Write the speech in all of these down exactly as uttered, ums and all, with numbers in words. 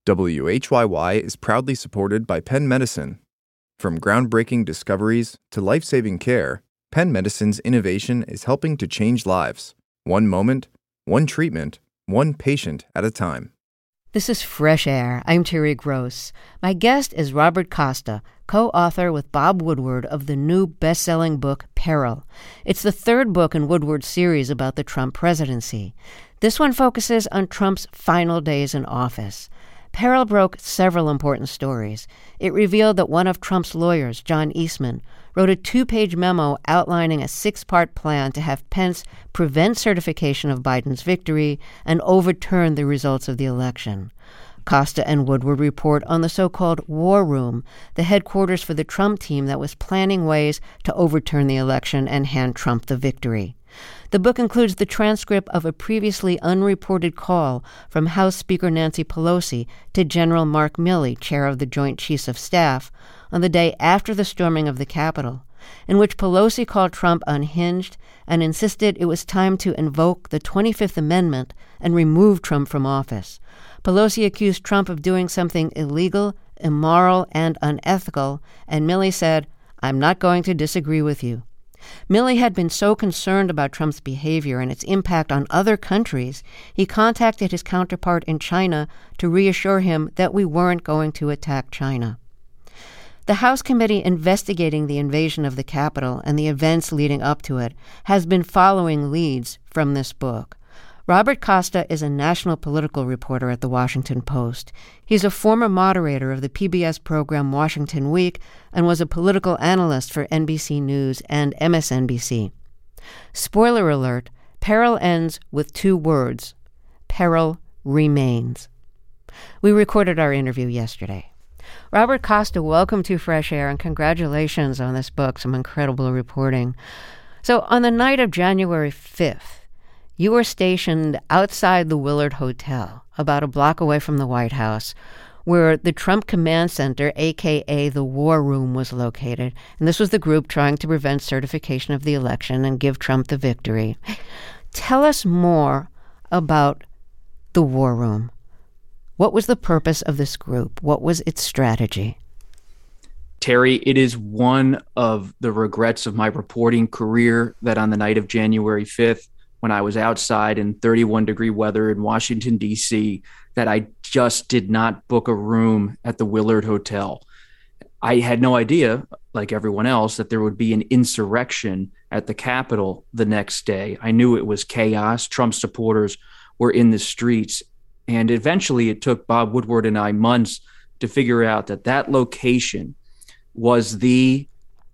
W H Y Y is proudly supported by Penn Medicine. From groundbreaking discoveries to life-saving care, Penn Medicine's innovation is helping to change lives. One moment, one treatment, one patient at a time. This is Fresh Air. I'm Terry Gross. My guest is Robert Costa, co-author with Bob Woodward of the new best-selling book, Peril. It's the third book in Woodward's series about the Trump presidency. This one focuses on Trump's final days in office. Peril broke several important stories. It revealed that one of Trump's lawyers, John Eastman, wrote a two-page memo outlining a six-part plan to have Pence prevent certification of Biden's victory and overturn the results of the election. Costa and Woodward report on the so-called War Room, the headquarters for the Trump team that was planning ways to overturn the election and hand Trump the victory. The book includes the transcript of a previously unreported call from House Speaker Nancy Pelosi to General Mark Milley, chair of the Joint Chiefs of Staff, on the day after the storming of the Capitol, in which Pelosi called Trump unhinged and insisted it was time to invoke the twenty-fifth Amendment and remove Trump from office. Pelosi accused Trump of doing something illegal, immoral, and unethical, and Milley said, "I'm not going to disagree with you." Milley had been so concerned about Trump's behavior and its impact on other countries, he contacted his counterpart in China to reassure him that we weren't going to attack China. The House committee investigating the invasion of the Capitol and the events leading up to it has been following leads from this book. Robert Costa is a national political reporter at The Washington Post. He's a former moderator of the P B S program Washington Week and was a political analyst for N B C News and M S N B C. Spoiler alert, Peril ends with two words: Peril remains. We recorded our interview yesterday. Robert Costa, welcome to Fresh Air and congratulations on this book, some incredible reporting. So on the night of January fifth, you were stationed outside the Willard Hotel, about a block away from the White House, where the Trump Command Center, a k a the War Room, was located. And this was the group trying to prevent certification of the election and give Trump the victory. Tell us more about the War Room. What was the purpose of this group? What was its strategy? Terry, it is one of the regrets of my reporting career that on the night of January fifth, when I was outside in thirty-one degree weather in Washington, D C, that I just did not book a room at the Willard Hotel. I had no idea, like everyone else, that there would be an insurrection at the Capitol the next day. I knew it was chaos. Trump supporters were in the streets. And eventually it took Bob Woodward and I months to figure out that that location was the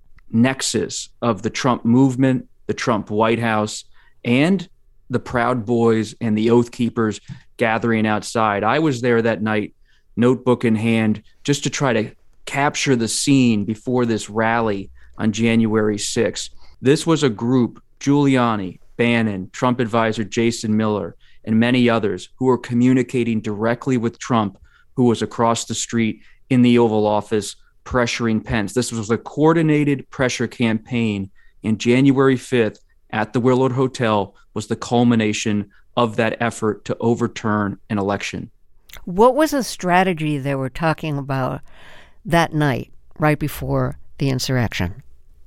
nexus of the Trump movement, the Trump White House, and the Proud Boys and the Oath Keepers gathering outside. I was there that night, notebook in hand, just to try to capture the scene before this rally on January sixth. This was a group, Giuliani, Bannon, Trump advisor Jason Miller, and many others, who were communicating directly with Trump, who was across the street in the Oval Office pressuring Pence. This was a coordinated pressure campaign, and January fifth at the Willard Hotel was the culmination of that effort to overturn an election. What was the strategy they were talking about that night, right before the insurrection?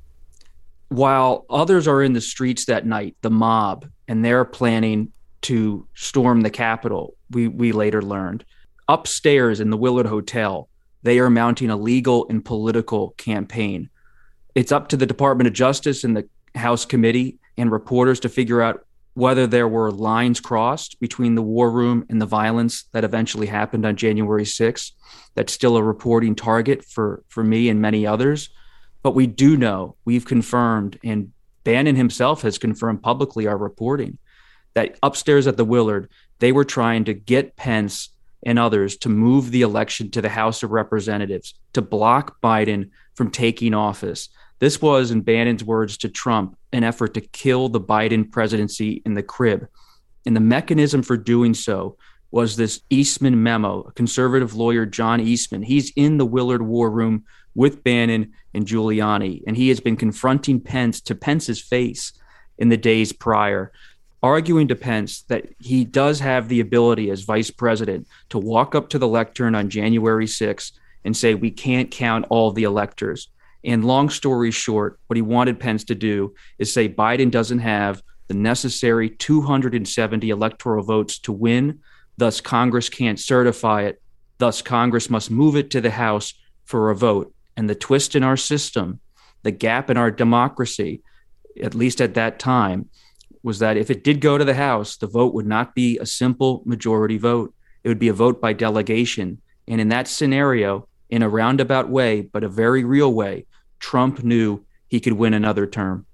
While others are in the streets that night, the mob, and they're planning to storm the Capitol, we, we later learned, upstairs in the Willard Hotel, they are mounting a legal and political campaign. It's up to the Department of Justice and the House committee and reporters to figure out whether there were lines crossed between the War Room and the violence that eventually happened on January sixth. That's still a reporting target for, for me and many others. But we do know, we've confirmed, and Bannon himself has confirmed publicly our reporting, that upstairs at the Willard, they were trying to get Pence and others to move the election to the House of Representatives, to block Biden from taking office. This was, in Bannon's words to Trump, an effort to kill the Biden presidency in the crib. And the mechanism for doing so was this Eastman memo, a conservative lawyer, John Eastman. He's in the Willard War Room with Bannon and Giuliani, and he has been confronting Pence to Pence's face in the days prior. arguing to Pence that he does have the ability as vice president to walk up to the lectern on January sixth and say, we can't count all the electors. And long story short, what he wanted Pence to do is say Biden doesn't have the necessary two hundred seventy electoral votes to win. Thus, Congress can't certify it. Thus, Congress must move it to the House for a vote. And the twist in our system, the gap in our democracy, at least at that time, was that if it did go to the House, the vote would not be a simple majority vote. It would be a vote by delegation. And in that scenario, in a roundabout way, but a very real way, Trump knew he could win another term.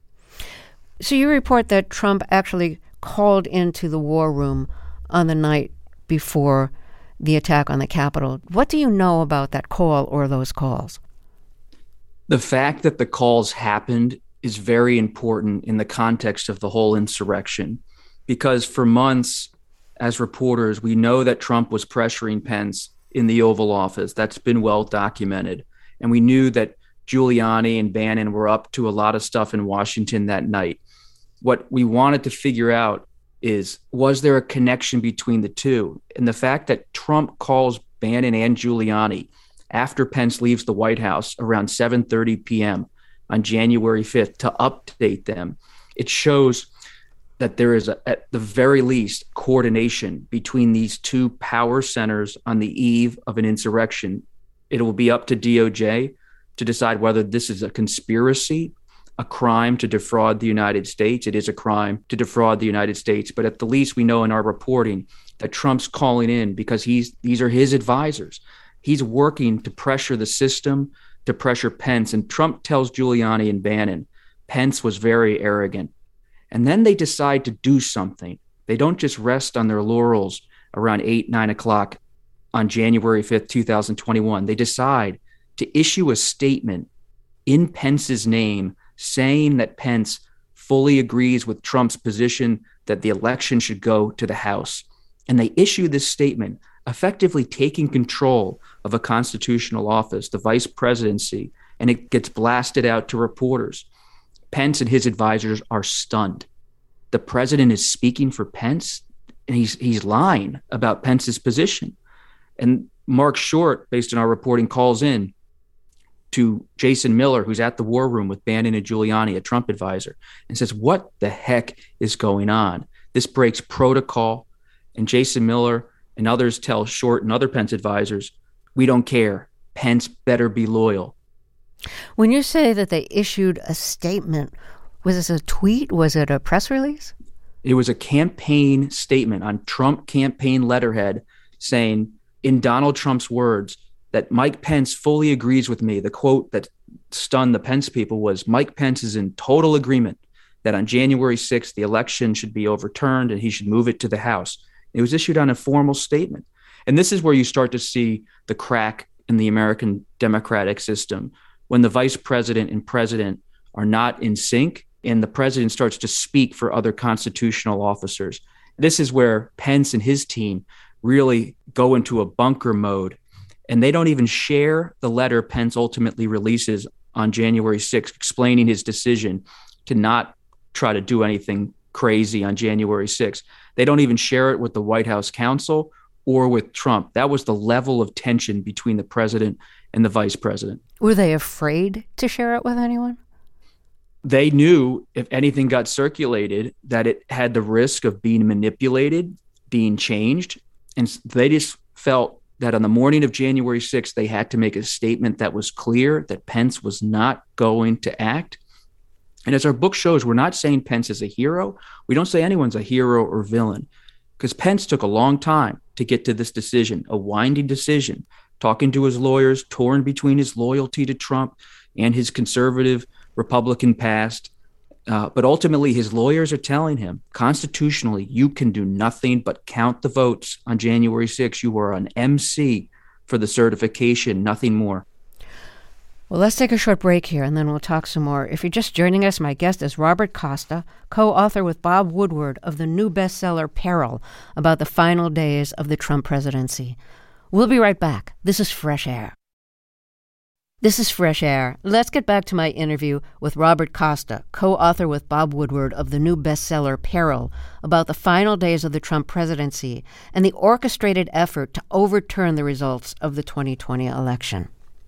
So you report that Trump actually called into the war room on the night before the attack on the Capitol. What do you know about that call or those calls? The fact that the calls happened is very important in the context of the whole insurrection, because for months, as reporters, we know that Trump was pressuring Pence in the Oval Office. That's been well documented. And we knew that Giuliani and Bannon were up to a lot of stuff in Washington that night. What we wanted to figure out is, was there a connection between the two? And the fact that Trump calls Bannon and Giuliani after Pence leaves the White House around seven thirty p.m. on January fifth to update them, it shows that there is, a, at the very least, coordination between these two power centers on the eve of an insurrection. It will be up to D O J to decide whether this is a conspiracy, a crime to defraud the United States. It is a crime to defraud the United States. But at the least, we know in our reporting that Trump's calling in because he's these are his advisors. He's working to pressure the system, to pressure Pence. And Trump tells Giuliani and Bannon, Pence was very arrogant. And then they decide to do something. They don't just rest on their laurels around eight, nine o'clock on January fifth, twenty twenty-one. They decide to issue a statement in Pence's name saying that Pence fully agrees with Trump's position that the election should go to the House. And they issue this statement, effectively taking control of a constitutional office, the vice presidency, and it gets blasted out to reporters. Pence and his advisors are stunned. The president is speaking for Pence, and he's he's lying about Pence's position. And Mark Short, based on our reporting, calls in to Jason Miller, who's at the war room with Bannon and Giuliani, a Trump advisor, and says, what the heck is going on? This breaks protocol. And Jason Miller and others tell Short and other Pence advisors, we don't care. Pence better be loyal. When you say that they issued a statement, was this a tweet? Was it a press release? It was a campaign statement on Trump campaign letterhead saying, in Donald Trump's words, that Mike Pence fully agrees with me. The quote that stunned the Pence people was, Mike Pence is in total agreement that on January sixth, the election should be overturned and he should move it to the House. It was issued on a formal statement. And this is where you start to see the crack in the American democratic system, when the vice president and president are not in sync and the president starts to speak for other constitutional officers. This is where Pence and his team really go into a bunker mode, and they don't even share the letter Pence ultimately releases on January sixth, explaining his decision to not try to do anything crazy on January sixth. They don't even share it with the White House counsel or with Trump. That was the level of tension between the president and the vice president. Were they afraid to share it with anyone? They knew if anything got circulated that it had the risk of being manipulated, being changed. And they just felt that on the morning of January sixth, they had to make a statement that was clear that Pence was not going to act. And as our book shows, we're not saying Pence is a hero. We don't say anyone's a hero or villain, because Pence took a long time to get to this decision, a winding decision, talking to his lawyers, torn between his loyalty to Trump and his conservative Republican past. Uh, but ultimately, his lawyers are telling him, constitutionally, you can do nothing but count the votes on January sixth. You are an M C for the certification, nothing more. Well, let's take a short break here, and then we'll talk some more. If you're just joining us, my guest is Robert Costa, co-author with Bob Woodward of the new bestseller Peril, about the final days of the Trump presidency. We'll be right back. This is Fresh Air. This is Fresh Air. Let's get back to my interview with Robert Costa, co-author with Bob Woodward of the new bestseller Peril, about the final days of the Trump presidency and the orchestrated effort to overturn the results of the twenty twenty election.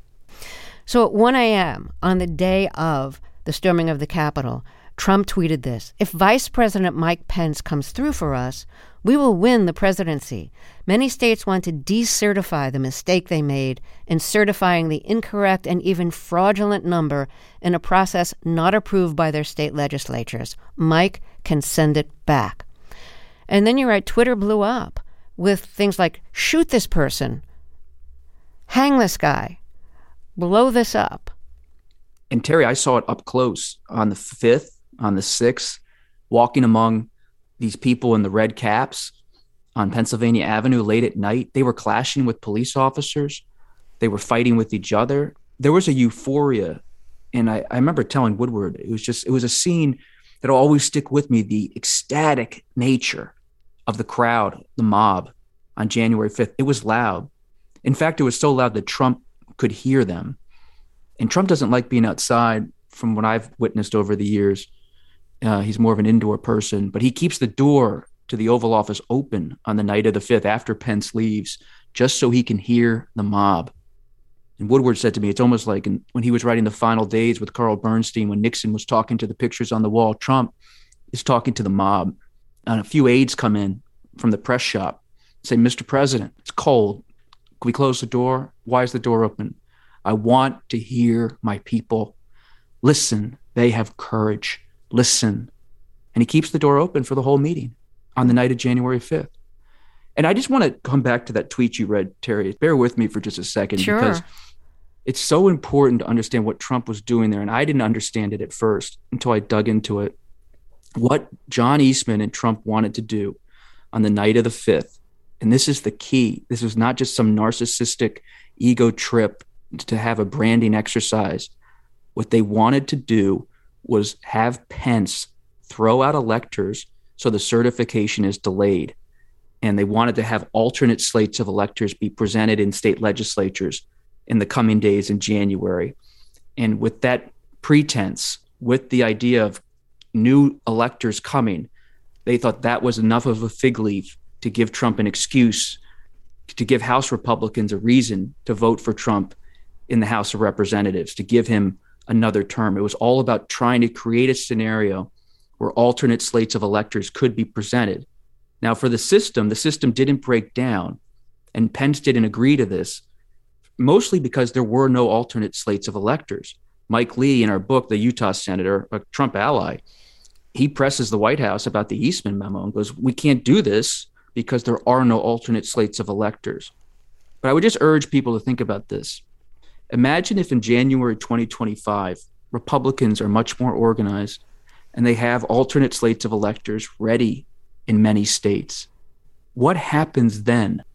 So at one a.m. on the day of the storming of the Capitol, Trump tweeted this: "If Vice President Mike Pence comes through for us, we will win the presidency. Many states want to decertify the mistake they made in certifying the incorrect and even fraudulent number in a process not approved by their state legislatures. Mike can send it back." And then you're right, Twitter blew up with things like, "Shoot this person," "Hang this guy," "Blow this up." And Terry, I saw it up close on the fifth, on the sixth, walking among these people in the red caps on Pennsylvania Avenue late at night. They were clashing with police officers. They were fighting with each other. There was a euphoria. And I, I remember telling Woodward, it was just, it was a scene that'll always stick with me, the ecstatic nature of the crowd, the mob on January fifth. It was loud. In fact, it was so loud that Trump could hear them. And Trump doesn't like being outside, from what I've witnessed over the years. Uh, he's more of an indoor person, but he keeps the door to the Oval Office open on the night of the fifth after Pence leaves, just so he can hear the mob. And Woodward said to me, it's almost like in, when he was writing The Final Days with Carl Bernstein, when Nixon was talking to the pictures on the wall, Trump is talking to the mob. And a few aides come in from the press shop, say, "Mister President, it's cold. Can we close the door? Why is the door open? I want to hear my people. Listen, they have courage. Listen." And he keeps the door open for the whole meeting on the night of January fifth. And I just want to come back to that tweet you read, Terry. Bear with me for just a second, sure. because it's so important to understand what Trump was doing there. And I didn't understand it at first until I dug into it. What John Eastman and Trump wanted to do on the night of the fifth, and this is the key. This was not just some narcissistic ego trip to have a branding exercise. What they wanted to do was have Pence throw out electors so the certification is delayed. And they wanted to have alternate slates of electors be presented in state legislatures in the coming days in January. And with that pretense, with the idea of new electors coming, they thought that was enough of a fig leaf to give Trump an excuse, to give House Republicans a reason to vote for Trump in the House of Representatives, to give him another term. It was all about trying to create a scenario where alternate slates of electors could be presented. Now, for the system, the system didn't break down, and Pence didn't agree to this, mostly because there were no alternate slates of electors. Mike Lee, in our book, the Utah senator, a Trump ally, he presses the White House about the Eastman memo and goes, "We can't do this because there are no alternate slates of electors." But I would just urge people to think about this. Imagine if in January twenty twenty-five, Republicans are much more organized and they have alternate slates of electors ready in many states. What happens then?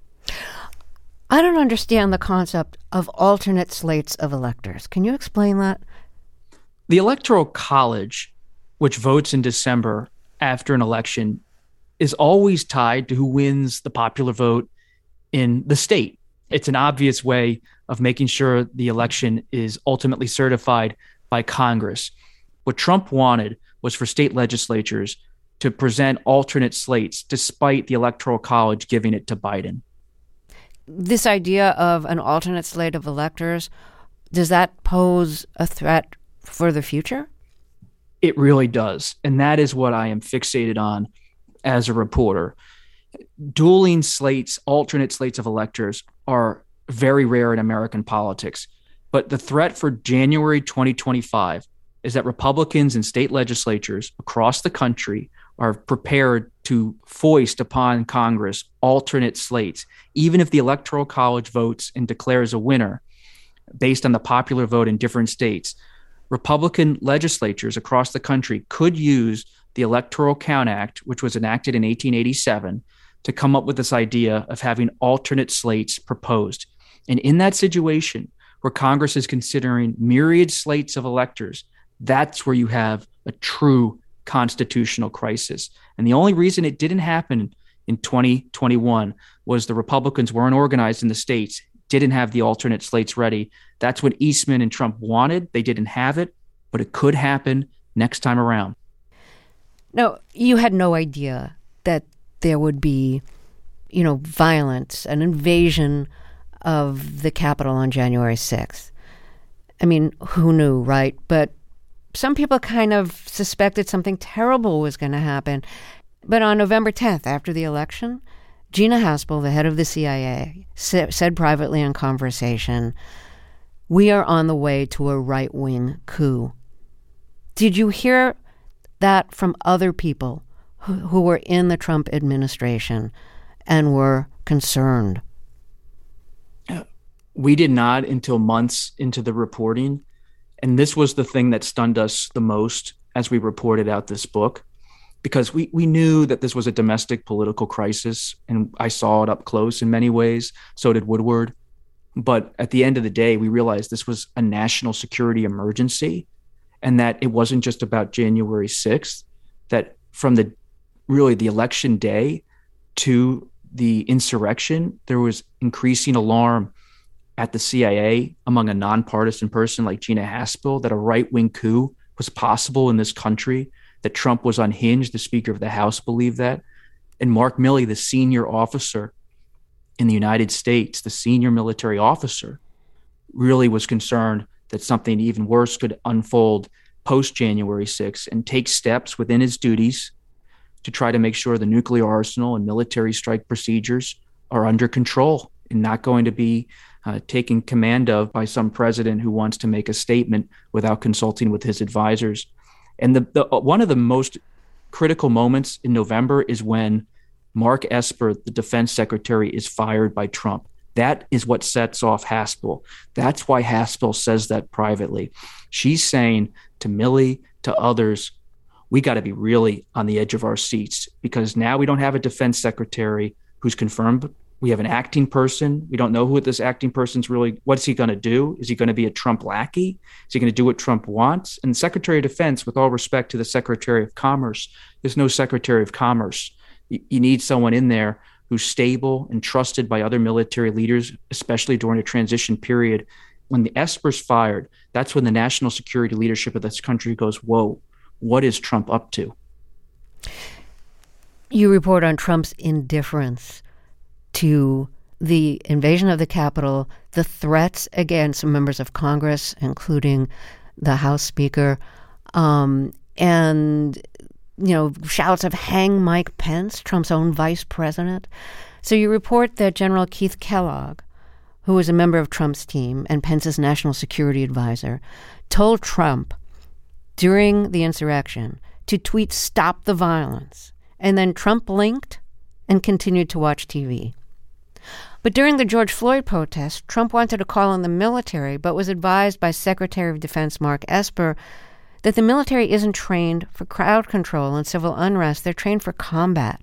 I don't understand the concept of alternate slates of electors. Can you explain that? The Electoral College, which votes in December after an election, is always tied to who wins the popular vote in the state. It's an obvious way of making sure the election is ultimately certified by Congress. What Trump wanted was for state legislatures to present alternate slates, despite the Electoral College giving it to Biden. This idea of an alternate slate of electors, does that pose a threat for the future? It really does. And that is what I am fixated on as a reporter. Dueling slates, alternate slates of electors are very rare in American politics. But the threat for January twenty twenty-five is that Republicans in state legislatures across the country are prepared to foist upon Congress alternate slates, even if the Electoral College votes and declares a winner based on the popular vote in different states. Republican legislatures across the country could use the Electoral Count Act, which was enacted in eighteen eighty-seven, to come up with this idea of having alternate slates proposed. And in that situation, where Congress is considering myriad slates of electors, that's where you have a true constitutional crisis. And the only reason it didn't happen in twenty twenty-one was the Republicans weren't organized in the states, didn't have the alternate slates ready. That's what Eastman and Trump wanted. They didn't have it, but it could happen next time around. No, you had no idea that there would be, you know, violence, an invasion of the Capitol on January sixth. I mean, who knew, right? But some people kind of suspected something terrible was going to happen. But on November tenth, after the election, Gina Haspel, the head of the C I A, sa- said privately in conversation, "We are on the way to a right-wing coup." Did you hear that from other people who, who were in the Trump administration and were concerned? We did not until months into the reporting. And this was the thing that stunned us the most as we reported out this book, because we, we knew that this was a domestic political crisis, and I saw it up close in many ways. So did Woodward. But at the end of the day, we realized this was a national security emergency, and that it wasn't just about January sixth, that from the really the election day to the insurrection, there was increasing alarm at the C I A among a nonpartisan person like Gina Haspel that a right-wing coup was possible in this country, that Trump was unhinged. The Speaker of the House believed that. And Mark Milley, the senior officer in the United States, the senior military officer, really was concerned that something even worse could unfold post-January sixth, and take steps within his duties to try to make sure the nuclear arsenal and military strike procedures are under control and not going to be uh, taken command of by some president who wants to make a statement without consulting with his advisors. And the, the one of the most critical moments in November is when Mark Esper, the defense secretary, is fired by Trump. That is what sets off Haspel. That's why Haspel says that privately. She's saying to Milley, to others, we got to be really on the edge of our seats, because now we don't have a defense secretary who's confirmed. We have an acting person. We don't know who this acting person's really, what's he going to do? Is he going to be a Trump lackey? Is he going to do what Trump wants? And the Secretary of Defense, with all respect to the Secretary of Commerce, there's no Secretary of Commerce. You, you need someone in there who's stable and trusted by other military leaders, especially during a transition period. When the Esper's fired, that's when the national security leadership of this country goes, whoa, what is Trump up to? You report on Trump's indifference to the invasion of the Capitol, the threats against members of Congress, including the House Speaker, um, and, you know, shouts of hang Mike Pence, Trump's own vice president. So you report that General Keith Kellogg, who was a member of Trump's team and Pence's national security advisor, told Trump during the insurrection to tweet "Stop the violence." And then Trump blinked and continued to watch T V. But during the George Floyd protests, Trump wanted to call on the military, but was advised by Secretary of Defense Mark Esper that the military isn't trained for crowd control and civil unrest. They're trained for combat.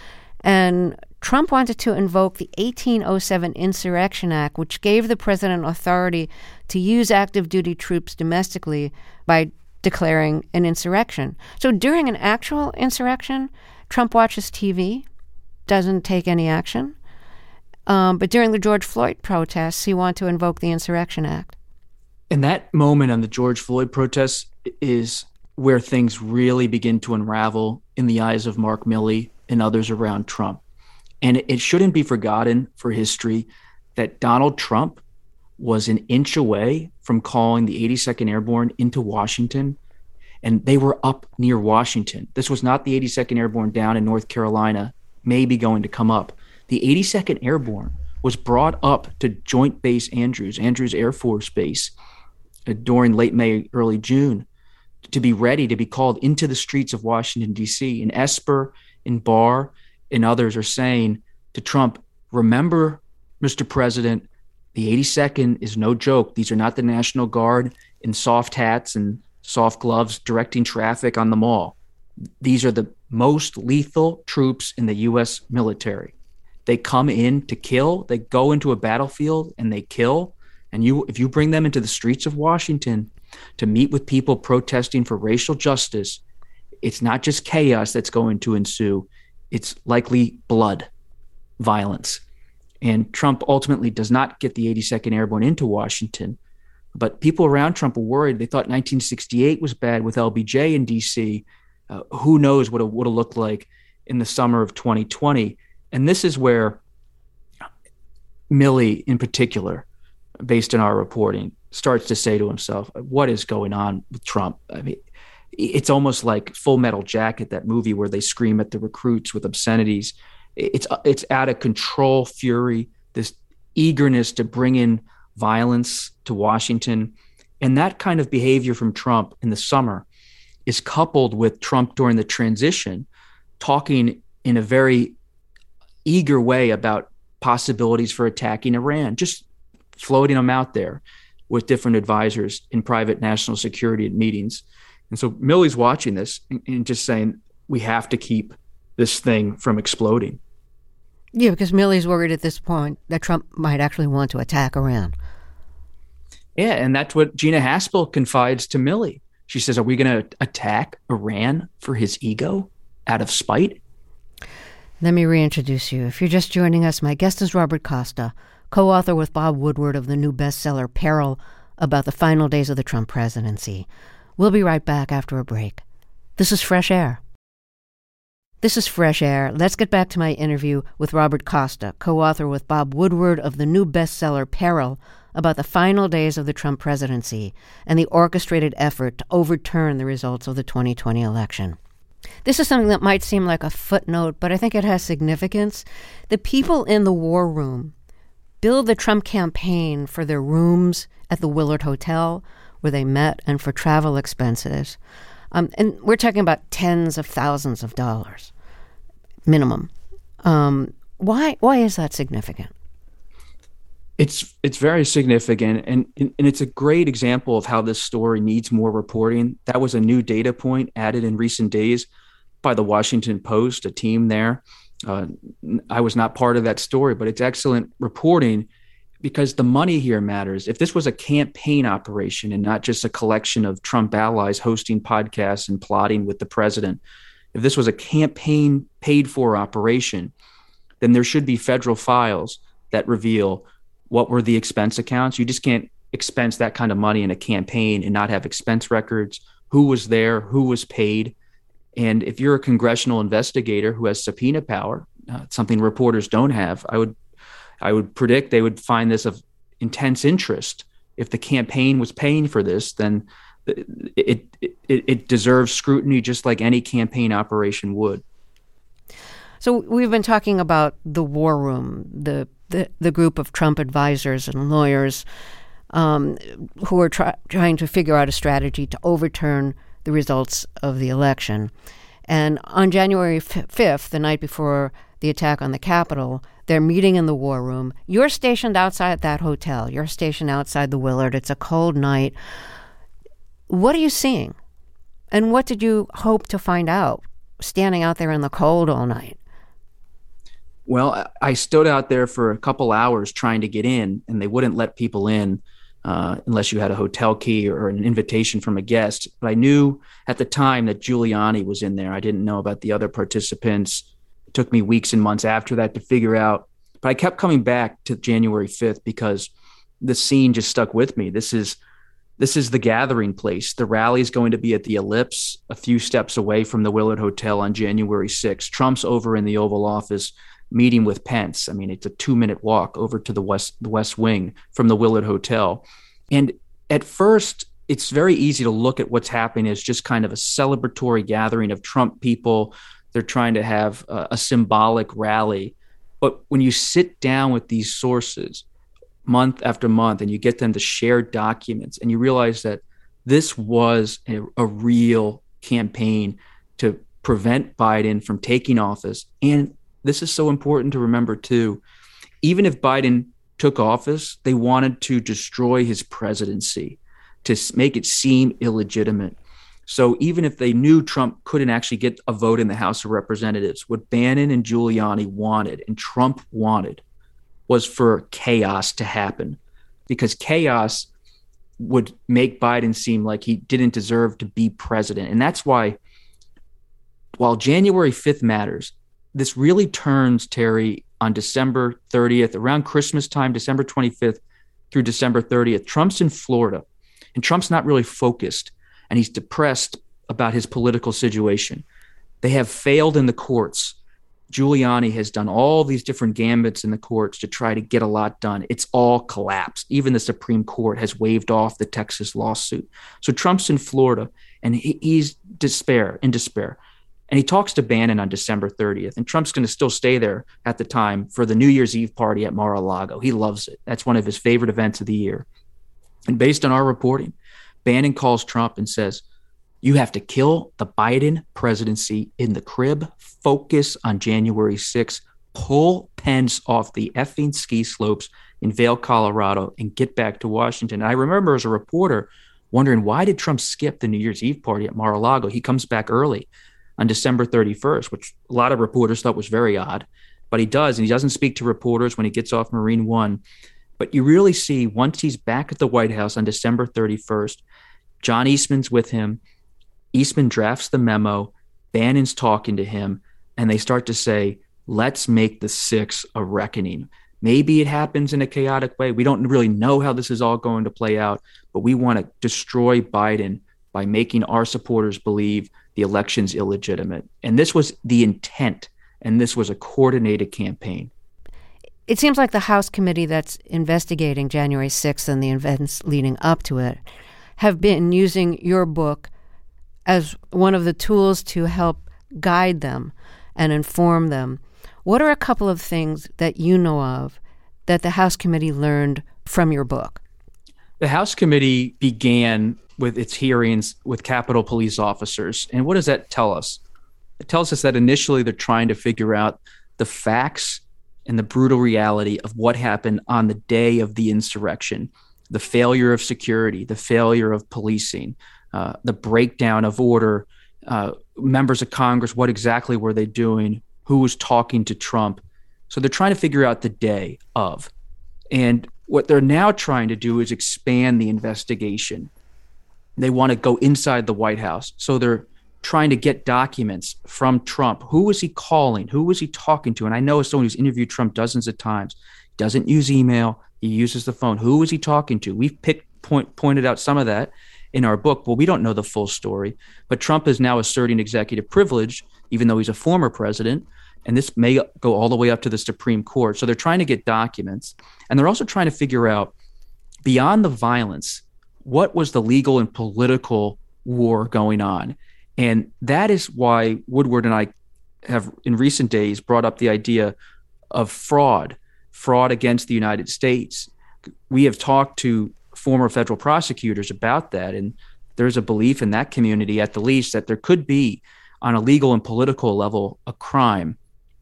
And Trump wanted to invoke the eighteen oh seven Insurrection Act, which gave the president authority to use active duty troops domestically by declaring an insurrection. So during an actual insurrection, Trump watches T V, doesn't take any action. Um, but during the George Floyd protests, he wanted to invoke the Insurrection Act. And that moment on the George Floyd protests is where things really begin to unravel in the eyes of Mark Milley and others around Trump. And it shouldn't be forgotten for history that Donald Trump was an inch away from calling the eighty-second Airborne into Washington, and they were up near Washington. This was not the eighty-second Airborne down in North Carolina, maybe going to come up. The eighty-second Airborne was brought up to Joint Base Andrews, Andrews Air Force Base, uh, during late May, early June, to be ready to be called into the streets of Washington, D C. And Esper and Barr and others are saying to Trump, remember, Mister President, the eighty-second is no joke. These are not the National Guard in soft hats and soft gloves directing traffic on the mall. These are the most lethal troops in the U S military. They come in to kill. They go into a battlefield and they kill. And you, if you bring them into the streets of Washington to meet with people protesting for racial justice, it's not just chaos that's going to ensue. It's likely blood, violence. And Trump ultimately does not get the eighty-second Airborne into Washington. But people around Trump were worried. They thought nineteen sixty-eight was bad with L B J in D C. Uh, who knows what it would have looked like in the summer of twenty twenty. And this is where Milley in particular, based on our reporting, starts to say to himself, what is going on with Trump? I mean, it's almost like Full Metal Jacket, that movie where they scream at the recruits with obscenities. It's it's out of control fury, this eagerness to bring in violence to Washington. And that kind of behavior from Trump in the summer is coupled with Trump during the transition, talking in a very eager way about possibilities for attacking Iran, just floating them out there with different advisors in private national security meetings. And so Milley's watching this and, and just saying, we have to keep this thing from exploding. Yeah, because Milley's worried at this point that Trump might actually want to attack Iran. Yeah, and that's what Gina Haspel confides to Milley. She says, are we going to attack Iran for his ego out of spite? Let me reintroduce you. If you're just joining us, my guest is Robert Costa, co-author with Bob Woodward of the new bestseller Peril, about the final days of the Trump presidency. We'll be right back after a break. This is Fresh Air. This is Fresh Air. Let's get back to my interview with Robert Costa, co-author with Bob Woodward of the new bestseller Peril, about the final days of the Trump presidency and the orchestrated effort to overturn the results of the twenty twenty election. This is something that might seem like a footnote, but I think it has significance. The people in the war room billed the Trump campaign for their rooms at the Willard Hotel where they met and for travel expenses. Um, and we're talking about tens of thousands of dollars, minimum. Um, why why is that significant? It's it's very significant, and, and it's a great example of how this story needs more reporting. That was a new data point added in recent days by the Washington Post, a team there. Uh, I was not part of that story, but it's excellent reporting because the money here matters. If this was a campaign operation and not just a collection of Trump allies hosting podcasts and plotting with the president, if this was a campaign paid-for operation, then there should be federal files that reveal what were the expense accounts. You just can't expense that kind of money in a campaign and not have expense records, who was there, who was paid. And if you're a congressional investigator who has subpoena power, uh, something reporters don't have, I would I would predict they would find this of intense interest. If the campaign was paying for this, then it it, it deserves scrutiny just like any campaign operation would. So we've been talking about the war room, the the, the group of Trump advisors and lawyers um, who are try, trying to figure out a strategy to overturn the results of the election. And on January fifth, the night before the attack on the Capitol, they're meeting in the war room. You're stationed outside that hotel. You're stationed outside the Willard. It's a cold night. What are you seeing? And what did you hope to find out standing out there in the cold all night? Well, I stood out there for a couple hours trying to get in, and they wouldn't let people in uh, unless you had a hotel key or an invitation from a guest. But I knew at the time that Giuliani was in there. I didn't know about the other participants. It took me weeks and months after that to figure out. But I kept coming back to January fifth because the scene just stuck with me. This is this is the gathering place. The rally is going to be at the Ellipse, a few steps away from the Willard Hotel on January sixth. Trump's over in the Oval Office meeting with Pence. I mean, it's a two-minute walk over to the West, the West Wing from the Willard Hotel. And at first, it's very easy to look at what's happening as just kind of a celebratory gathering of Trump people. They're trying to have a, a symbolic rally. But when you sit down with these sources month after month and you get them to share documents and you realize that this was a, a real campaign to prevent Biden from taking office. And this is so important to remember, too. Even if Biden took office, they wanted to destroy his presidency, to make it seem illegitimate. So even if they knew Trump couldn't actually get a vote in the House of Representatives, what Bannon and Giuliani wanted and Trump wanted was for chaos to happen, because chaos would make Biden seem like he didn't deserve to be president. And that's why, while January fifth matters, this really turns, Terry, on December thirtieth, around Christmas time, December twenty-fifth through December thirtieth. Trump's in Florida, and Trump's not really focused, and he's depressed about his political situation. They have failed in the courts. Giuliani has done all these different gambits in the courts to try to get a lot done. It's all collapsed. Even the Supreme Court has waved off the Texas lawsuit. So Trump's in Florida, and he, he's despair, in despair. And he talks to Bannon on December thirtieth, and Trump's going to still stay there at the time for the New Year's Eve party at Mar-a-Lago. He loves it. That's one of his favorite events of the year. And based on our reporting, Bannon calls Trump and says, "You have to kill the Biden presidency in the crib. Focus on January sixth. Pull Pence off the effing ski slopes in Vail, Colorado, and get back to Washington." And I remember as a reporter wondering, why did Trump skip the New Year's Eve party at Mar-a-Lago? He comes back early on December thirty-first, which a lot of reporters thought was very odd. But he does, and he doesn't speak to reporters when he gets off Marine One. But you really see, once he's back at the White House on December thirty-first, John Eastman's with him. Eastman drafts the memo. Bannon's talking to him, and they start to say, let's make the sixth a reckoning. Maybe it happens in a chaotic way. We don't really know how this is all going to play out, but we want to destroy Biden by making our supporters believe the election's illegitimate. And this was the intent, and this was a coordinated campaign. It seems like the House committee that's investigating January sixth and the events leading up to it have been using your book as one of the tools to help guide them and inform them. What are a couple of things that you know of that the House committee learned from your book? The House committee began with its hearings with Capitol Police officers. And what does that tell us? It tells us that initially they're trying to figure out the facts and the brutal reality of what happened on the day of the insurrection, the failure of security, the failure of policing, uh, the breakdown of order, uh, members of Congress, what exactly were they doing, who was talking to Trump. So they're trying to figure out the day of. And what they're now trying to do is expand the investigation. They want to go inside the White House. So they're trying to get documents from Trump. Who was he calling? Who was he talking to? And I know as someone who's interviewed Trump dozens of times, he doesn't use email. He uses the phone. Who was he talking to? We've picked, point, pointed out some of that in our book. Well, we don't know the full story. But Trump is now asserting executive privilege, even though he's a former president. And this may go all the way up to the Supreme Court. So they're trying to get documents. And they're also trying to figure out, beyond the violence, what was the legal and political war going on? And that is why Woodward and I have, in recent days, brought up the idea of fraud, fraud against the United States. We have talked to former federal prosecutors about that, and there's a belief in that community, at the least, that there could be, on a legal and political level, a crime.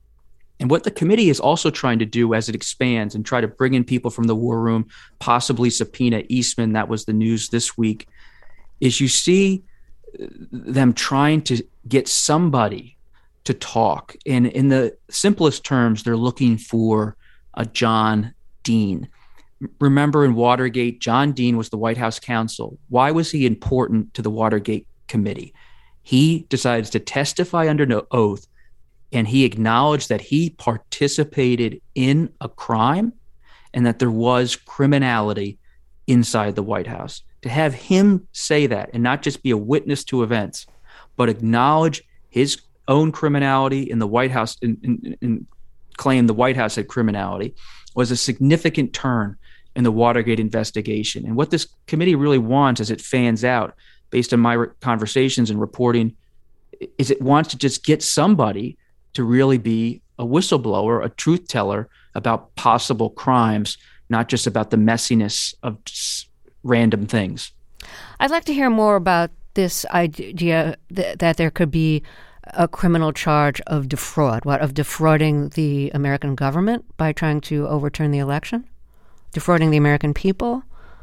And what the committee is also trying to do as it expands and try to bring in people from the war room, possibly subpoena Eastman, that was the news this week, is you see them trying to get somebody to talk. And in the simplest terms, they're looking for a John Dean. Remember, in Watergate, John Dean was the White House counsel. Why was he important to the Watergate committee? He decides to testify under no oath, and he acknowledged that he participated in a crime and that there was criminality inside the White House. To have him say that and not just be a witness to events, but acknowledge his own criminality in the White House and, and, and claim the White House had criminality was a significant turn in the Watergate investigation. And what this committee really wants, as it fans out, based on my re- conversations and reporting, is it wants to just get somebody to really be a whistleblower, a truth teller about possible crimes, not just about the messiness of random things. I'd like to hear more about this idea th- that there could be a criminal charge of defraud, what, of defrauding the American government by trying to overturn the election? Defrauding the American people?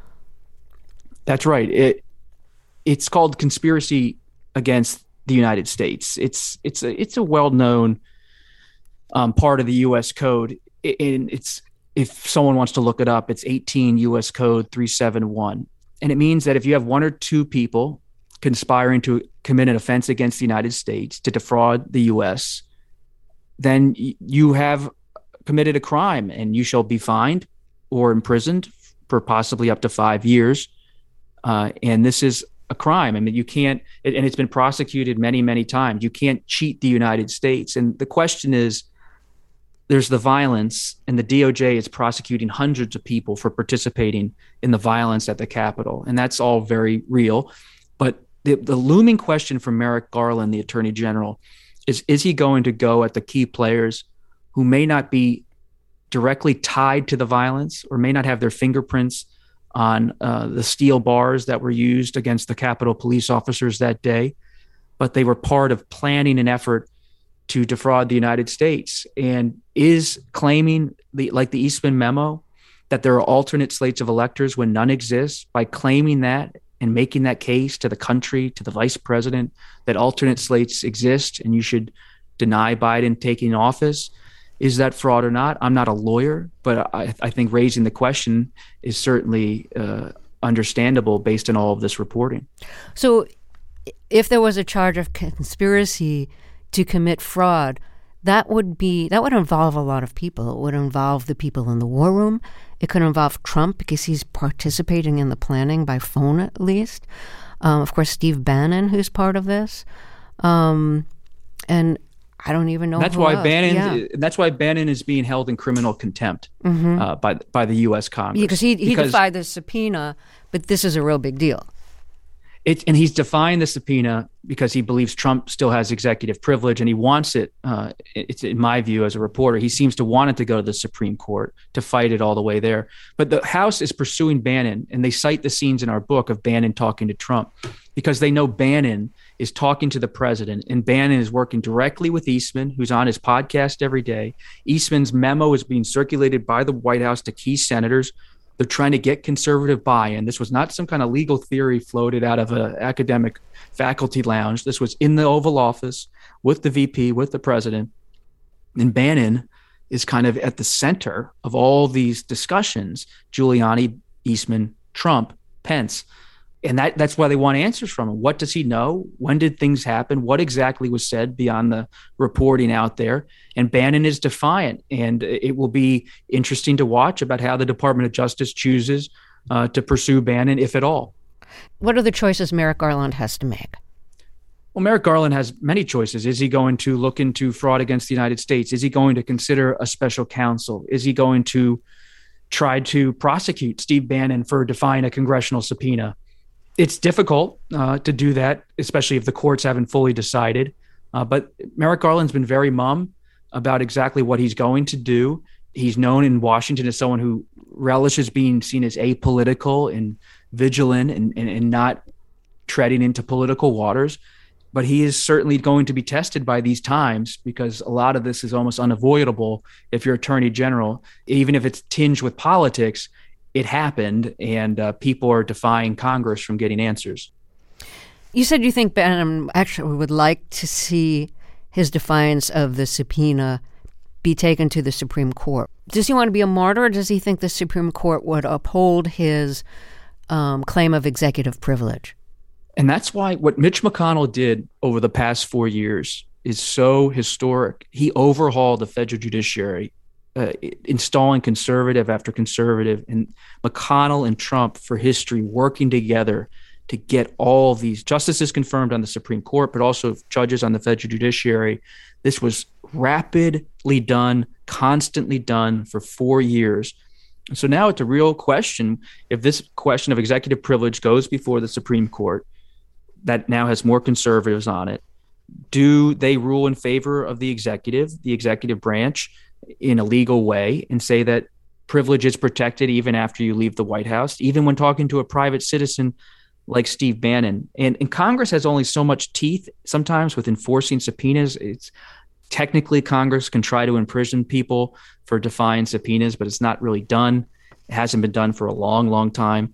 That's right. It it's called conspiracy against the United States. It's it's a it's a well-known um, part of the U S Code. It, it's if someone wants to look it up, it's eighteen U S Code three seventy-one, and it means that if you have one or two people conspiring to commit an offense against the United States to defraud the U S, then you have committed a crime, and you shall be fined or imprisoned for possibly up to five years. Uh, and this is a crime. I mean, you can't, and it's been prosecuted many, many times. You can't cheat the United States. And the question is, there's the violence, and the D O J is prosecuting hundreds of people for participating in the violence at the Capitol. And that's all very real. But the, the looming question for Merrick Garland, the Attorney General, is, is he going to go at the key players who may not be directly tied to the violence or may not have their fingerprints on uh, the steel bars that were used against the Capitol police officers that day, but they were part of planning an effort to defraud the United States? And is claiming, the like the Eastman memo, that there are alternate slates of electors when none exist, by claiming that and making that case to the country, to the vice president, that alternate slates exist and you should deny Biden taking office? Is that fraud or not? I'm not a lawyer, but I, I think raising the question is certainly uh, understandable based on all of this reporting. So if there was a charge of conspiracy to commit fraud, that would be that would involve a lot of people. It would involve the people in the war room. It could involve Trump because he's participating in the planning by phone, at least. Um, of course, Steve Bannon, who's part of this, um, and I don't even know. That's who why else. Bannon. Yeah. That's why Bannon is being held in criminal contempt mm-hmm. uh, by by the U S Congress. Because he he because defied the subpoena, but this is a real big deal. It, and he's defying the subpoena because he believes Trump still has executive privilege, and he wants it. Uh, it's in my view, as a reporter, he seems to want it to go to the Supreme Court to fight it all the way there. But the House is pursuing Bannon, and they cite the scenes in our book of Bannon talking to Trump because they know Bannon is talking to the president, and Bannon is working directly with Eastman, who's on his podcast every day. Eastman's memo is being circulated by the White House to key senators. They're trying to get conservative buy-in. This was not some kind of legal theory floated out of an academic faculty lounge. This was in the Oval Office with the V P, with the president. And Bannon is kind of at the center of all these discussions: Giuliani, Eastman, Trump, Pence. And that that's why they want answers from him. What does he know? When did things happen? What exactly was said beyond the reporting out there? And Bannon is defiant. And it will be interesting to watch about how the Department of Justice chooses uh, to pursue Bannon, if at all. What are the choices Merrick Garland has to make? Well, Merrick Garland has many choices. Is he going to look into fraud against the United States? Is he going to consider a special counsel? Is he going to try to prosecute Steve Bannon for defying a congressional subpoena? It's difficult uh, to do that, especially if the courts haven't fully decided. Uh, but Merrick Garland's been very mum about exactly what he's going to do. He's known in Washington as someone who relishes being seen as apolitical and vigilant and, and, and not treading into political waters. But he is certainly going to be tested by these times because a lot of this is almost unavoidable if you're Attorney General, even if it's tinged with politics. It happened, and uh, people are defying Congress from getting answers. You said you think Bannon actually would like to see his defiance of the subpoena be taken to the Supreme Court. Does he want to be a martyr, or does he think the Supreme Court would uphold his um, claim of executive privilege? And that's why what Mitch McConnell did over the past four years is so historic. He overhauled the federal judiciary, Uh, installing conservative after conservative, and McConnell and Trump for history working together to get all these justices confirmed on the Supreme Court, but also judges on the federal judiciary. This was rapidly done, constantly done for four years. So now it's a real question. If this question of executive privilege goes before the Supreme Court, that now has more conservatives on it, do they rule in favor of the executive, the executive branch, in a legal way, and say that privilege is protected even after you leave the White House, even when talking to a private citizen like Steve Bannon? And, and Congress has only so much teeth sometimes with enforcing subpoenas. It's technically Congress can try to imprison people for defying subpoenas, but it's not really done. It hasn't been done for a long, long time.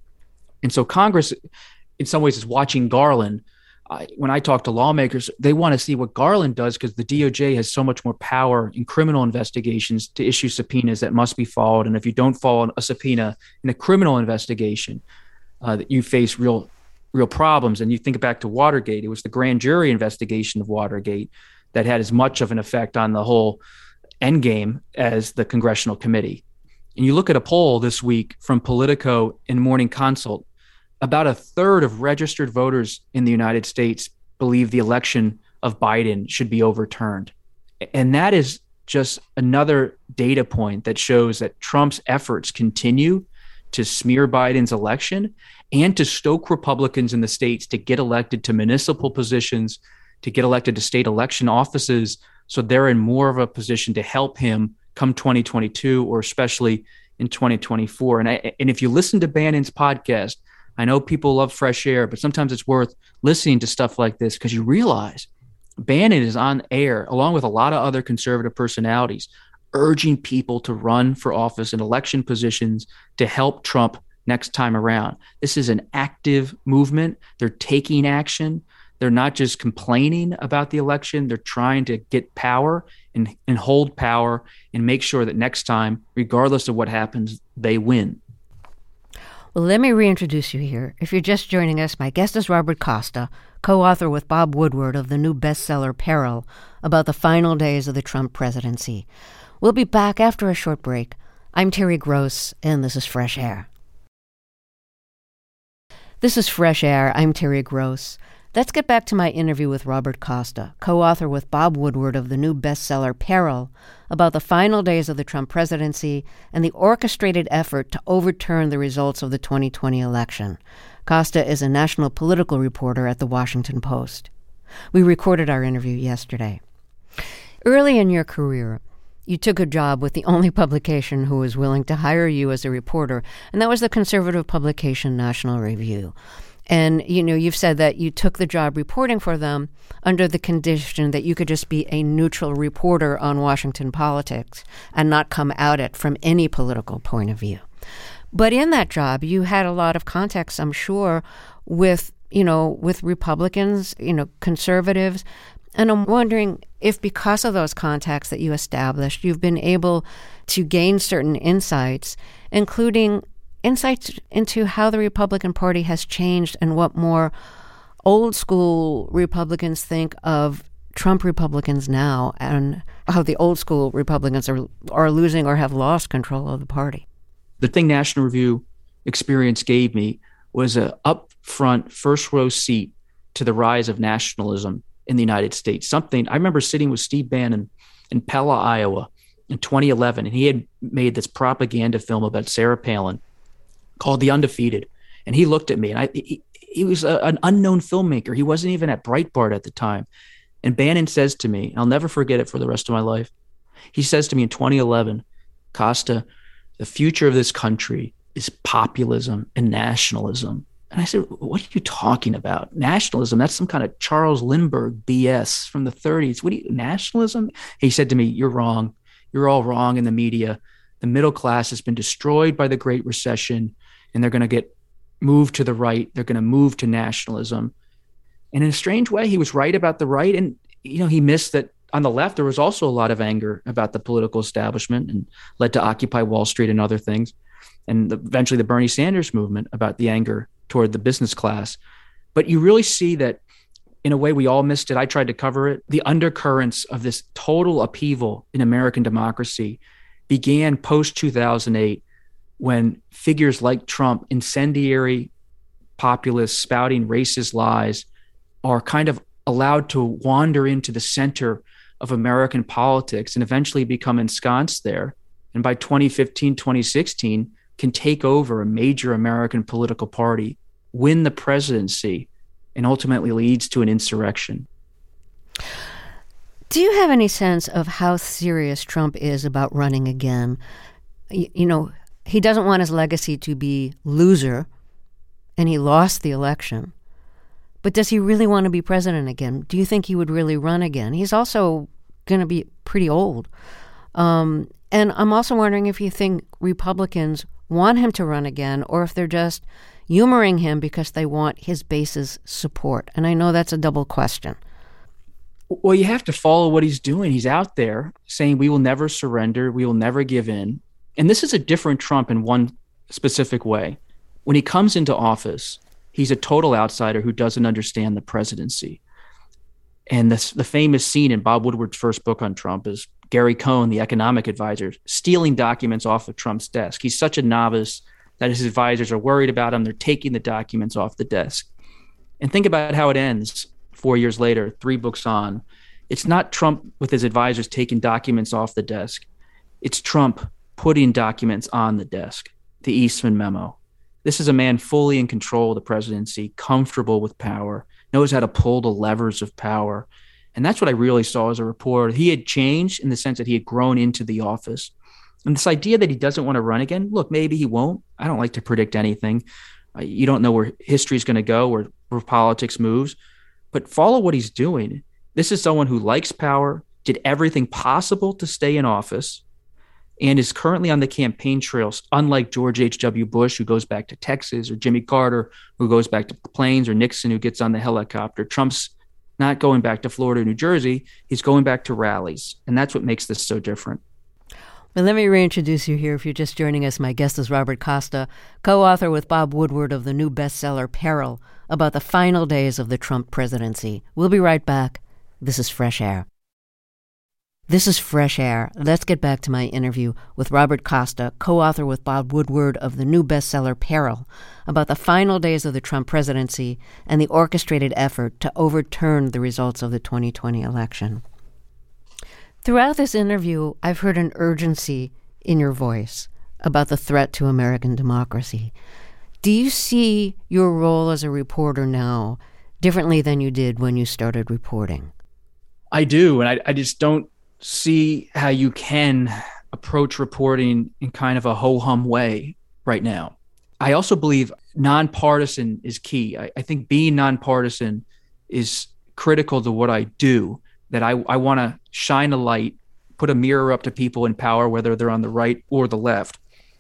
And so Congress, in some ways, is watching Garland. I, when I talk to lawmakers, they want to see what Garland does because the D O J has so much more power in criminal investigations to issue subpoenas that must be followed. And if you don't follow a subpoena in a criminal investigation, uh, that you face real, real problems. And you think back to Watergate, it was the grand jury investigation of Watergate that had as much of an effect on the whole endgame as the congressional committee. And you look at a poll this week from Politico and Morning Consult, about a third of registered voters in the United States believe the election of Biden should be overturned. And that is just another data point that shows that Trump's efforts continue to smear Biden's election and to stoke Republicans in the states to get elected to municipal positions, to get elected to state election offices, so they're in more of a position to help him come twenty twenty-two or especially in twenty twenty-four. And I, and if you listen to Bannon's podcast, I know people love fresh air, but sometimes it's worth listening to stuff like this because you realize Bannon is on air along with a lot of other conservative personalities, urging people to run for office in election positions to help Trump next time around. This is an active movement. They're taking action. They're not just complaining about the election. They're trying to get power and, and hold power and make sure that next time, regardless of what happens, they win. Well, let me reintroduce you here. If you're just joining us, my guest is Robert Costa, co-author with Bob Woodward of the new bestseller Peril about the final days of the Trump presidency. We'll be back after a short break. I'm Terry Gross, and this is Fresh Air. This is Fresh Air. I'm Terry Gross. Let's get back to my interview with Robert Costa, co-author with Bob Woodward of the new bestseller Peril about the final days of the Trump presidency and the orchestrated effort to overturn the results of the twenty twenty election. Costa is a national political reporter at The Washington Post. We recorded our interview yesterday. Early in your career, you took a job with the only publication who was willing to hire you as a reporter, and that was the conservative publication National Review. And, you know, you've said that you took the job reporting for them under the condition that you could just be a neutral reporter on Washington politics and not come at it from any political point of view. But in that job, you had a lot of contacts, I'm sure, with, you know, with Republicans, you know, conservatives. And I'm wondering if because of those contacts that you established, you've been able to gain certain insights, including insights into how the Republican Party has changed and what more old school Republicans think of Trump Republicans now and how the old school Republicans are are losing or have lost control of the party. The thing National Review experience gave me was a upfront first row seat to the rise of nationalism in the United States. Something I remember sitting with Steve Bannon in Pella, Iowa in twenty eleven, and he had made this propaganda film about Sarah Palin called The Undefeated. And he looked at me, and I, he, he was a, an unknown filmmaker. He wasn't even at Breitbart at the time. And Bannon says to me, I'll never forget it for the rest of my life. He says to me in twenty eleven, Costa, the future of this country is populism and nationalism. And I said, what are you talking about? Nationalism? That's some kind of Charles Lindbergh B S from the thirties. What do you, nationalism? He said to me, you're wrong. You're all wrong in the media. The middle class has been destroyed by the Great Recession, and they're going to get moved to the right. They're going to move to nationalism. And in a strange way, he was right about the right. And, you know, he missed that on the left, there was also a lot of anger about the political establishment and led to Occupy Wall Street and other things. And the, eventually the Bernie Sanders movement about the anger toward the business class. But you really see that in a way we all missed it. I tried to cover it. The undercurrents of this total upheaval in American democracy began post two thousand eight when figures like Trump, incendiary populists spouting racist lies, are kind of allowed to wander into the center of American politics and eventually become ensconced there. And by twenty fifteen, twenty sixteen, can take over a major American political party, win the presidency, and ultimately leads to an insurrection. Do you have any sense of how serious Trump is about running again? You, you know, he doesn't want his legacy to be loser, and he lost the election. But does he really want to be president again? Do you think he would really run again? He's also going to be pretty old. Um, and I'm also wondering if you think Republicans want him to run again or if they're just humoring him because they want his base's support. And I know that's a double question. Well, you have to follow what he's doing. He's out there saying we will never surrender. We will never give in. And this is a different Trump in one specific way. When he comes into office, he's a total outsider who doesn't understand the presidency. And this, the famous scene in Bob Woodward's first book on Trump is Gary Cohn, the economic advisor, stealing documents off of Trump's desk. He's such a novice that his advisors are worried about him. They're taking the documents off the desk. And think about how it ends four years later, three books on. It's not Trump with his advisors taking documents off the desk. It's Trump putting documents on the desk, the Eastman memo. This is a man fully in control of the presidency, comfortable with power, knows how to pull the levers of power. And that's what I really saw as a reporter. He had changed in the sense that he had grown into the office. And this idea that he doesn't want to run again, look, maybe he won't. I don't like to predict anything. Uh, you don't know where history is going to go, where, where politics moves. But follow what he's doing. This is someone who likes power, did everything possible to stay in office, and is currently on the campaign trails, unlike George H W. Bush, who goes back to Texas, or Jimmy Carter, who goes back to the plains, or Nixon, who gets on the helicopter. Trump's not going back to Florida or New Jersey. He's going back to rallies. And that's what makes this so different. Well, let me reintroduce you here. If you're just joining us, my guest is Robert Costa, co-author with Bob Woodward of the new bestseller Peril, about the final days of the Trump presidency. We'll be right back. This is Fresh Air. This is Fresh Air. Let's get back to my interview with Robert Costa, co-author with Bob Woodward of the new bestseller Peril, about the final days of the Trump presidency and the orchestrated effort to overturn the results of the twenty twenty election. Throughout this interview, I've heard an urgency in your voice about the threat to American democracy. Do you see your role as a reporter now differently than you did when you started reporting? I do, and I, I just don't see how you can approach reporting in kind of a ho-hum way right now. I also believe nonpartisan is key. I, I think being nonpartisan is critical to what I do, that I, I want to shine a light, put a mirror up to people in power, whether they're on the right or the left.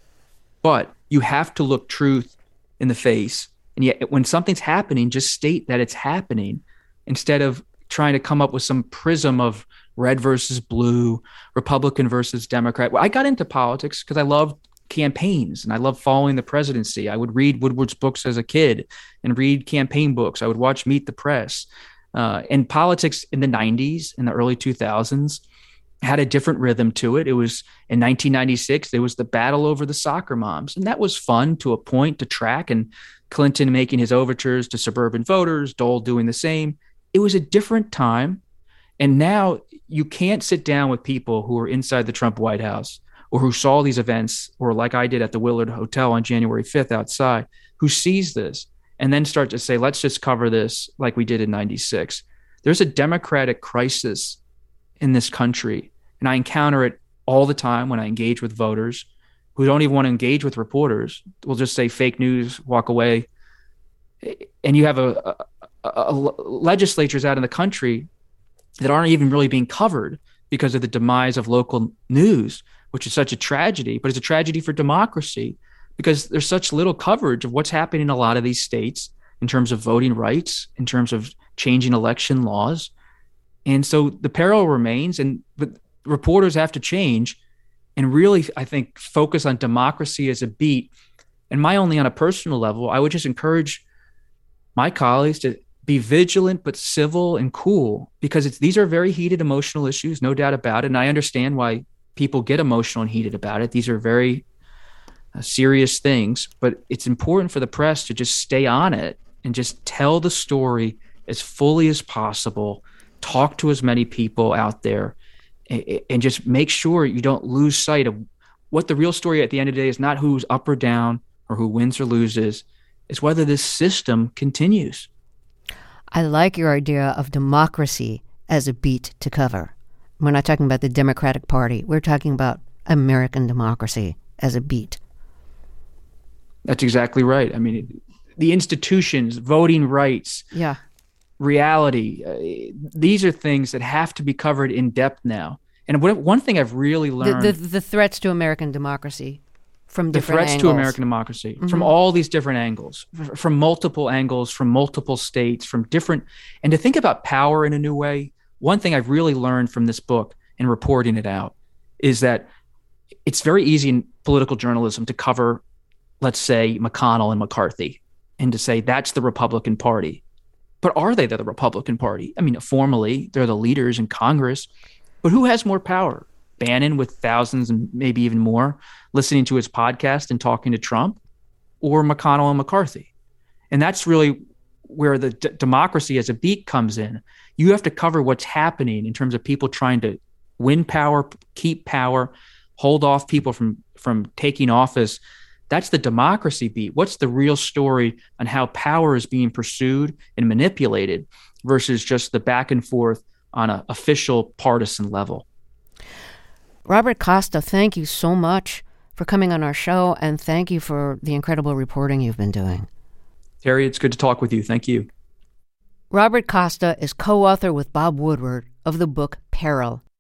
But you have to look truth in the face. And yet when something's happening, just state that it's happening instead of trying to come up with some prism of red versus blue, Republican versus Democrat. Well, I got into politics because I loved campaigns and I loved following the presidency. I would read Woodward's books as a kid and read campaign books. I would watch Meet the Press. Uh, and politics in the nineties, in the early two thousands, had a different rhythm to it. It was in nineteen ninety-six, there was the battle over the soccer moms. And that was fun to a point to track, and Clinton making his overtures to suburban voters, Dole doing the same. It was a different time. And now you can't sit down with people who are inside the Trump White House or who saw these events, or like I did at the Willard Hotel on January fifth outside, who sees this and then start to say, let's just cover this like we did in ninety-six. There's a democratic crisis in this country. And I encounter it all the time when I engage with voters who don't even want to engage with reporters. We'll just say fake news, walk away. And you have a, a, a legislatures out in the country that aren't even really being covered because of the demise of local news, which is such a tragedy, but it's a tragedy for democracy because there's such little coverage of what's happening in a lot of these states in terms of voting rights, in terms of changing election laws. And so the peril remains, and but reporters have to change and really, I think, focus on democracy as a beat. And my only on a personal level, I would just encourage my colleagues to be vigilant but civil and cool, because it's these are very heated emotional issues, no doubt about it. And I understand why people get emotional and heated about it. These are very uh, serious things, but it's important for the press to just stay on it and just tell the story as fully as possible, talk to as many people out there, and, and just make sure you don't lose sight of what the real story at the end of the day is. Not who's up or down or who wins or loses, is whether this system continues. I like your idea of democracy as a beat to cover. We're not talking about the Democratic Party. We're talking about American democracy as a beat. That's exactly right. I mean, the institutions, voting rights, yeah, reality, uh, these are things that have to be covered in depth now. And what, one thing I've really learned... The, the, the threats to American democracy from different angles. The threats to American democracy mm-hmm. from all these different angles, f- from multiple angles, from multiple states, from different... And to think about power in a new way, one thing I've really learned from this book and reporting it out is that it's very easy in political journalism to cover, let's say, McConnell and McCarthy, and to say that's the Republican Party. But are they the Republican Party? I mean, formally, they're the leaders in Congress. But who has more power? Bannon with thousands and maybe even more listening to his podcast and talking to Trump, or McConnell and McCarthy? And that's really where the d- democracy as a beat comes in. You have to cover what's happening in terms of people trying to win power, keep power, hold off people from, from taking office. That's the democracy beat. What's the real story on how power is being pursued and manipulated versus just the back and forth on an official partisan level? Robert Costa, thank you so much for coming on our show, and thank you for the incredible reporting you've been doing. Terry, it's good to talk with you. Thank you. Robert Costa is co-author with Bob Woodward of the book Peril.